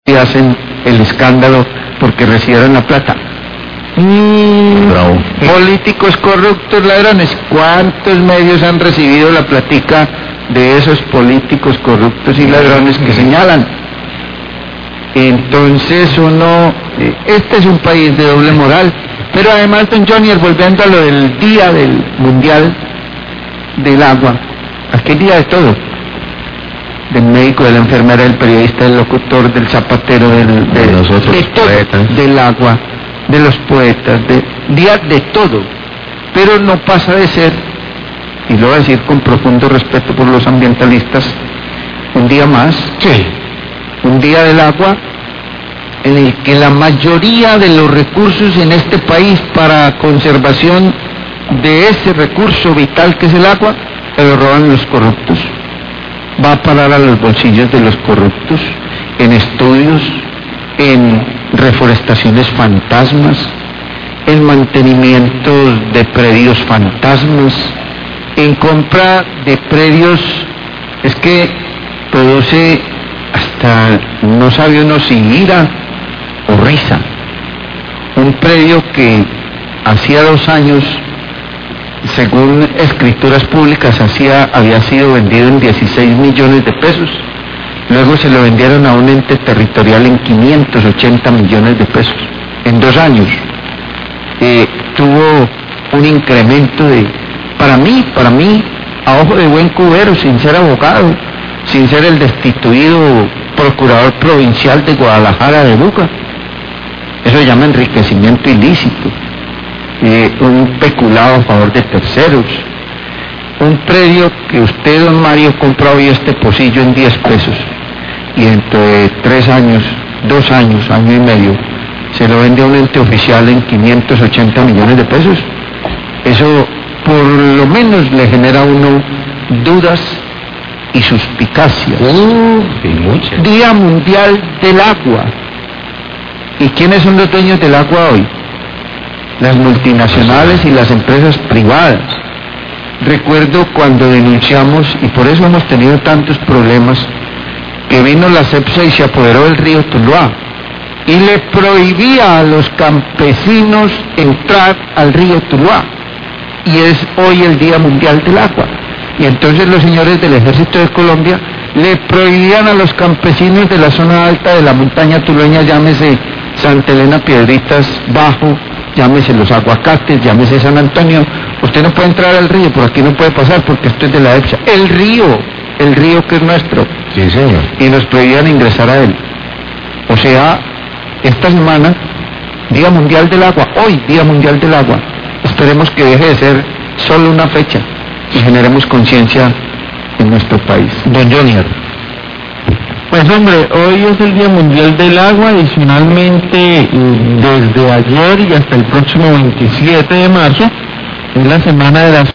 y hacen el escándalo porque recibieron la plata. Bravo. Políticos corruptos, ladrones. ¿Cuántos medios han recibido la platica de esos políticos corruptos y ladrones que señalan? Entonces este es un país de doble moral. Pero además, don Johnny, volviendo a lo del día del mundial del agua, aquí hay día de todo: del médico, de la enfermera, del periodista, del locutor, del zapatero, de todo, poetas, del agua, de los poetas, día de todo. Pero no pasa de ser, y lo voy a decir con profundo respeto por los ambientalistas, un día más, un día del agua, en el que la mayoría de los recursos en este país para conservación de ese recurso vital que es el agua, se lo roban los corruptos. Va a parar a los bolsillos de los corruptos, en estudios, en reforestaciones fantasmas, en mantenimiento de predios fantasmas, en compra de predios. Es que produce hasta, no sabe uno si ira o risa. Un predio que hacía 2 años, según escrituras públicas, había sido vendido en 16 millones de pesos. Luego se lo vendieron a un ente territorial en 580 millones de pesos. En 2 años. Tuvo un incremento para mí, a ojo de buen cubero, sin ser abogado, sin ser el destituido procurador provincial de Guadalajara de Buga. Eso se llama enriquecimiento ilícito. Un peculado a favor de terceros. Un predio que usted, don Mario, compra hoy este pocillo en 10 pesos y dentro de 3 años, 2 años, año y medio, se lo vende a un ente oficial en 580 millones de pesos. Eso por lo menos le genera a uno dudas y suspicacias. Día Mundial del Agua. ¿Y quiénes son los dueños del agua hoy? Las multinacionales y las empresas privadas. Recuerdo cuando denunciamos, y por eso hemos tenido tantos problemas, que vino la CEPSA y se apoderó del río Tuluá y le prohibía a los campesinos entrar al río Tuluá, y es hoy el Día Mundial del Agua. Y entonces los señores del Ejército de Colombia le prohibían a los campesinos de la zona alta de la montaña tulueña, llámese Santa Elena, Piedritas, Bajo, llámese Los Aguacates, llámese San Antonio: usted no puede entrar al río, por aquí no puede pasar porque esto es de la EPSA. El río que es nuestro. Sí, señor. Y nos prohibían ingresar a él. O sea, esta semana, Día Mundial del Agua, hoy Día Mundial del Agua. Esperemos que deje de ser solo una fecha y generemos conciencia en nuestro país. Don Junior. Pues hombre, hoy es el Día Mundial del Agua. Adicionalmente, desde ayer y hasta el próximo 27 de marzo, es la semana de las